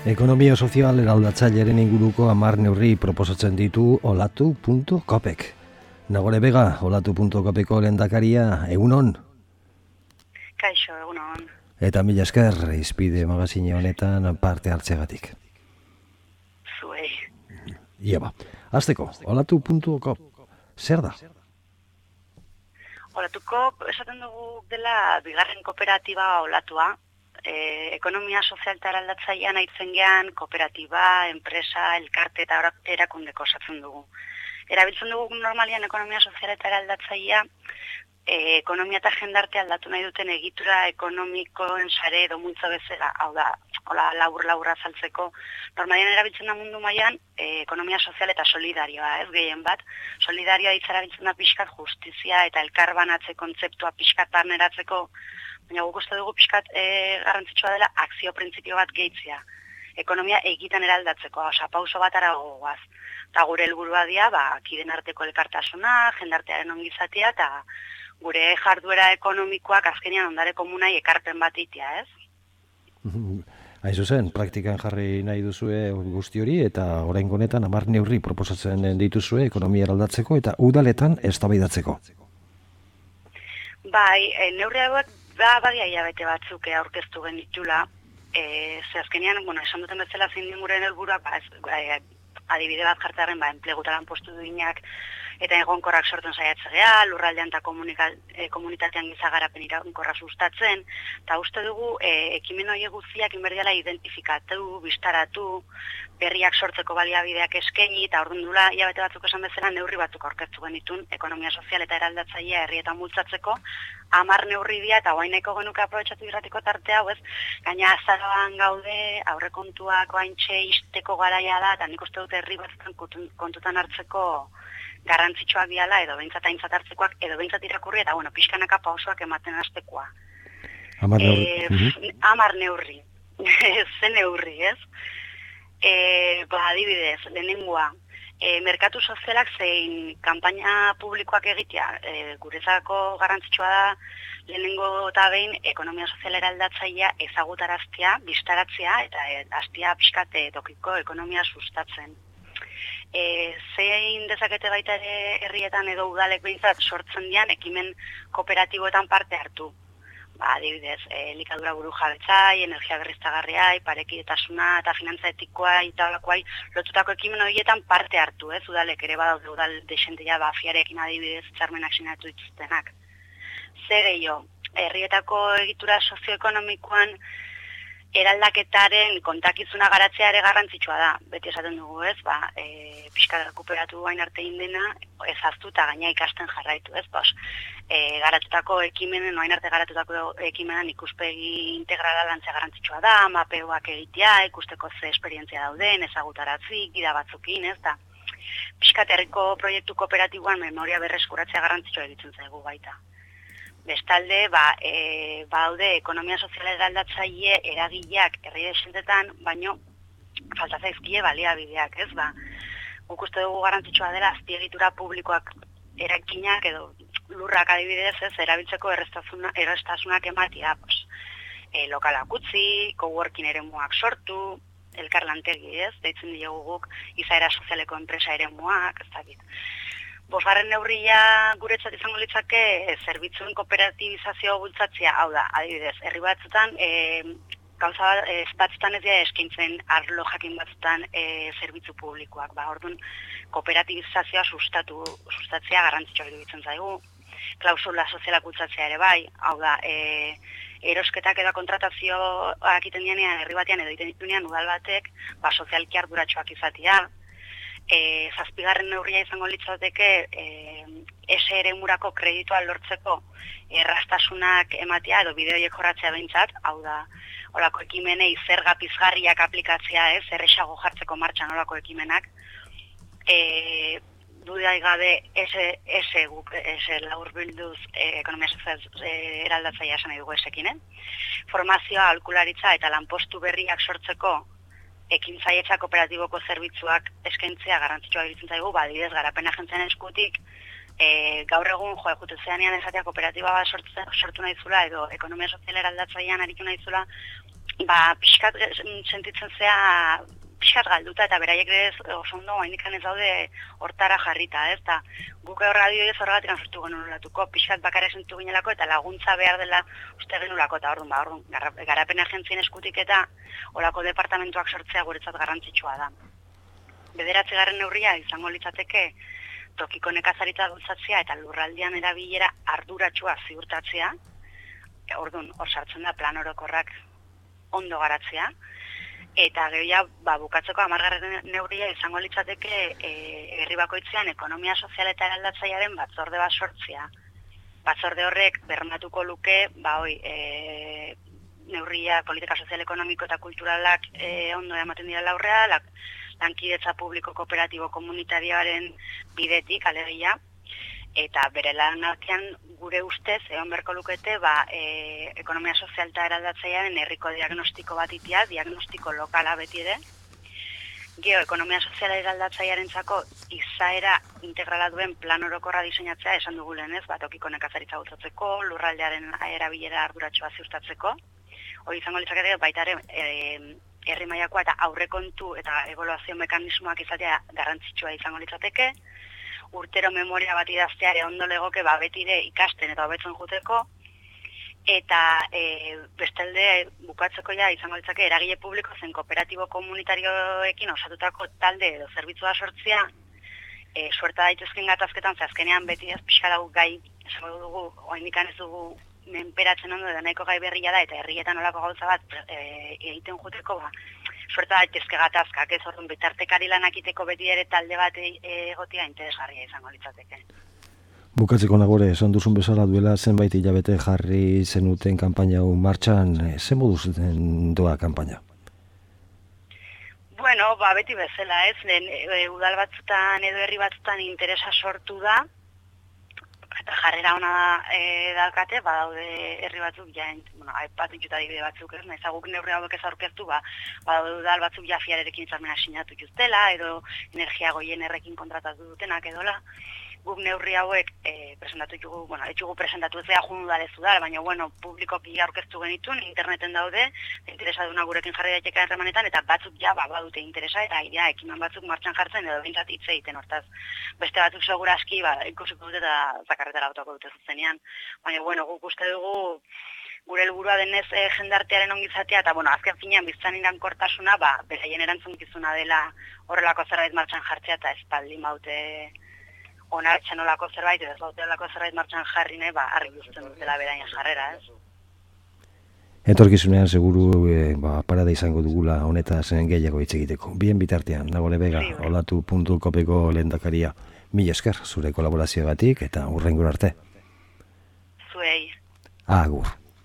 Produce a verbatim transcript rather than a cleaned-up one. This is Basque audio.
Ekonomia sozial eraldatzailearen inguruko hamar neurri proposatzen ditu olatu puntu copek. Nagore Bega, olatu puntu copeko lehendakaria, egunon? Kaixo, egunon. Eta mila esker, Izpide magazine honetan parte hartzegatik. Zuei. Ia ba, azteko, olatu puntu cop, zer da? Olatuko, esaten dugu dela bigarren kooperatiba olatua. E, ekonomia sozial eta eraldatzailean aitzen gean kooperatiba, enpresa, elkarte eta erakundeko osatzen dugu. Erabiltzen dugu normalian ekonomia sozial eta eraldatzailea e, ekonomia eta jendarte aldatu nahi duten egitura ekonomikoen sare edo multzo bezala, hau da, hola labur-labur azaltzeko, normalian erabiltzen da mundu mailan e, ekonomia sozial eta solidarioa, ez gehien bat. Solidarioa hitza erabiltzen da pixkat justizia eta elkarbanatze kontzeptua pixkat barneratzeko, baina guk uste dugu pixkat e, garrantzitsua dela akzio printzipio bat gehitzea. Ekonomia egitan eraldatzeko, oza, pauso bat aragoaz. Eta gure helburua dira, ba, kideen arteko elkartasuna, jendartearen ongizatea, eta gure jarduera ekonomikoak azkenean ondare komunai ekarpen bat itea, ez? Hain zuzen, praktikan jarri nahi duzue guzti hori, eta orain honetan hamar neurri proposatzen dituzue ekonomia eraldatzeko eta udaletan eztabaidatzeko. Bai, e, neurri hauek ba, badia hilabete batzuk aurkeztu genitula, e, ze azkenean, bueno, esan duten bezala zein dinguren helburuak, ba, e, adibide bat jartaren, ba, enplegutaran postu duinak, eta egonkorrak sortzen saiatzea, lurraldean eta e, komunitatean gizagarapen iraunkorra sustatzen, eta uste dugu e, ekimen horiek guztiak inberdiala identifikatu, bistaratu, berriak sortzeko baliabideak eskaini, eta orduan dula, hilabete batzuk esan bezala, neurri batzuk aurkeztu genitun, ekonomia sozial eta eraldatzailea herrietan bultzatzeko, hamar neurri dira, eta oaineko genuke aprobetxatu irratiko tartea, hau ez, gaina azaroan gaude, aurrekontuak oaintxe isteko garaia da, eta nik uste dut herri batzutan kontutan hartzeko garrantzitsuak diala, edo behintzat aintzat hartzekoak, edo behintzat irakurri, eta bueno, pixkanaka pausoak ematen hastekoa. Hamar neurri. E, mm-hmm. Hamar neurri. Ze neurri, ez? E, ba, adibidez, lehenengoa, e, merkatu sozialak zein kanpaina publikoak egitea, e, gurezako garrantzitsua da, lehenengo eta behin ekonomia sozial eraldatzailea ezagutaraztea, bistaratzea, eta e, hastea pixkate tokiko ekonomia sustatzen. E, zein dezakete baita ere herrietan edo udalek behintzat sortzen dian ekimen kooperatiboetan parte hartu. Ba, adibidez, e, elikadura buru jabetzai, energia berriztagarriai, parekidetasuna eta finantza etikoa eta olakoai lotutako ekimen horietan parte hartu, ez? Udalek ere badaude udal desenteia ba, fiarekin adibidez txarmenak sinatu dituztenak. Zer gehiago, herrietako egitura sozioekonomikoan eraldaketaren kontakizuna garatzea ere garrantzitsua da. Beti esaten dugu, ez, ba, e, pixka rekuperatu bain arte indena, ezaztu eta gaina ikasten jarraitu, ez, bos, e, garatutako ekimenen, oain arte garatutako ekimenan ikuspegi integrala lantzea garrantzitsua da, mapeoak egitea, ikusteko ze esperientzia dauden, ezagutaratzi, gida batzukin, ez, da, pixka herriko proiektu kooperatiboan memoria berreskuratzea garrantzitsua egiten zaigu baita. Bestalde, ba, e, badaude ekonomia sozial eraldatzaile eragileak herri desentetan, baino falta zaizkie baliabideak, ez? Ba, guk uste dugu garrantzitsua dela azpiegitura publikoak erakinak edo lurrak adibidez, ez, erabiltzeko errestasunak ematia, pues, e, lokalak utzi, coworking eremuak sortu, elkarlantegi, ez? Deitzen diogu guk izaera sozialeko enpresa eremuak, ez dakit. Bosgarren neurria guretzat izango litzake e, zerbitzuen kooperatibizazioa bultzatzea, hau da, adibidez, herri batzutan, e, gauza e, batzutan ez dira eskintzen arlo jakin batzutan e, zerbitzu publikoak, ba, orduan kooperatibizazioa sustatu, sustatzea garrantzitsua iruditzen zaigu, klausula sozialak bultzatzea ere bai, hau da, e, erosketak edo kontratazioak egiten dianean herri batean edo egiten ditunean udal batek, ba, sozialki arduratsuak izatea. E, zazpigarren neurria izango litzateke e, ese eremurako kreditua lortzeko errastasunak ematea edo bideoiek jorratzea behintzat, hau da, olako ekimenei zerga pizgarriak aplikatzea, ez, erresago jartzeko martxan olako ekimenak, e, dudai gabe ese, ese guk, ese laur bilduz e, ekonomia sozial e, eraldatzaia esan nahi dugu esekin, eh? Formazioa, aholkularitza eta lanpostu berriak sortzeko ekintzailetza kooperatiboko zerbitzuak eskaintzea garrantzitsua iruditzen zaigu, ba, adibidez, garapen agentzian eskutik, e, gaur egun, jo, jute zeanean esatea kooperatiba bat sortu, sortu nahi zula, edo ekonomia sozial eraldatzailean aritu nahi zula, ba, pixkat sentitzen zea, pixkat galduta, eta beraiek ez oso ondo, hainikan ez daude hortara jarrita, ez, eta guk radio ez horregatik anzortu genuen olatuko, pixkat bakarra sentu ginelako, eta laguntza behar dela uste genulako, eta orduan, ba, orduan, garapen agentzien eskutik eta olako departamentuak sortzea guretzat garrantzitsua da. Bederatzigarren neurria izango litzateke tokiko nekazaritza bultzatzea eta lurraldean erabilera arduratsua ziurtatzea, orduan, hor sartzen da plan orokorrak ondo garatzea, eta gehia, ba, bukatzeko hamargarren neurria izango litzateke e, herri bakoitzean ekonomia sozial eta eraldatzailearen batzorde bat sortzea. Batzorde horrek bermatuko luke, ba, hoi, e, neurria politika sozial ekonomiko eta kulturalak e, ondo ematen dira laurrea, lak, lankidetza publiko kooperatibo komunitarioaren bidetik, alegia, eta bere lan artean gure ustez, egon berko lukete, ba, e, ekonomia sozial eta eraldatzailearen herriko diagnostiko bat itia, diagnostiko lokala beti ere, geo, ekonomia soziala eraldatzailearen zako izaera integrala duen plan orokorra diseinatzea esan dugu lehen ez, ba, tokiko nekazaritza bultzatzeko, lurraldearen erabilera arduratsua ziurtatzeko, hori izango litzakete baita ere, e, herri mailakoa eta aurrekontu eta ebaluazio mekanismoak izatea garrantzitsua izango litzateke, urtero memoria bat idaztea ere ondo legoke ba, betire ikasten eta hobetzen juteko, eta e, bestalde bukatzeko ja izango litzake eragile publiko zen kooperatibo komunitarioekin osatutako talde edo zerbitzua sortzea, e, suerta daitezken gatazketan, ze azkenean beti ez pixkaragu gai, esango dugu, oindikan ez dugu menperatzen ondo edo nahiko gai berria da, eta herrietan olako gauza bat e, egiten juteko, ba, suerta daitezke gatazkak, ez orduan bitartekari lanak iteko beti ere talde bat egotia interesgarria izango litzateke. Bukatzeko nagore, esan duzun bezala duela zenbait hilabete jarri zenuten kanpaina hau martxan, ze moduz doa kanpaina? Bueno, ba, beti bezala ez, lehen e, udal batzutan edo herri batzutan interesa sortu da, eta jarrera ona e, dalkate, badaude herri batzuk, ja, bueno, aipatu juta adibide batzuk, ez, nahiz aguk neurri hauek ez aurkeztu, ba, badaude udal batzuk ja fiarerekin hitzarmena sinatu justela, edo energia goienerrekin kontratatu dutenak edola. Guk neurri hauek e, presentatu ditugu, bueno, etxugu presentatu ez beha jun udalez udal, baina, bueno, publikoki aurkeztu genituen, interneten daude, interesaduna gurekin jarri daiteka erremanetan, eta batzuk ja, ba, badute interesa, eta ja, ekimen batzuk martxan jartzen, edo bintzat hitz egiten, hortaz, beste batzuk seguraski, ba, ikusiko dute eta zakarretara autoko dute zuzenean. Baina, bueno, guk uste dugu, gure helburua denez e, jendartearen ongizatea, eta, bueno, azken finean biztan irankortasuna, ba, beraien erantzunkizuna dela horrelako zerbait martxan jartzea, eta espaldi maute onartzen olako zerbait, edo ez baute olako zerbait martxan jarri nahi, ba, argi guztien dutela beraien jarrera, ez? Etorkizunean seguru e, ba, parada izango dugula honetaz gehiago hitz egiteko. Bien bitartean, Nagore Vega, sí, olatu puntu kopeko lehendakaria. Mila esker, zure kolaborazioagatik eta hurrengora arte. Zuei. Agur.